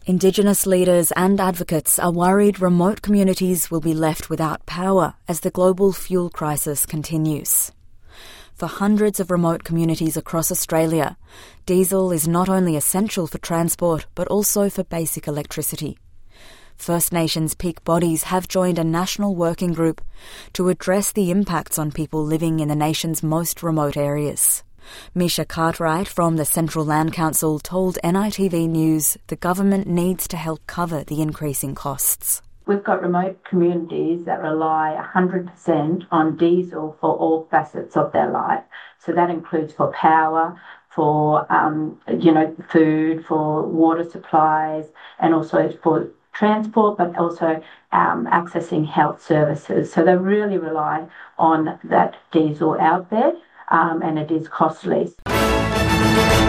Indigenous leaders and advocates are worried remote communities will be left without power as the global fuel crisis continues. For hundreds of remote communities across Australia, diesel is not only essential for transport but also for basic electricity. First Nations peak bodies have joined a national working group to address the impacts on people living in the nation's most remote areas. Misha Cartwright from the Central Land Council told NITV News the government needs to help cover the increasing costs. We've got remote communities that rely 100% on diesel for all facets of their life. So that includes for power, for food, for water supplies, and also for transport, but also accessing health services. So they really rely on that diesel out there, and it is costly.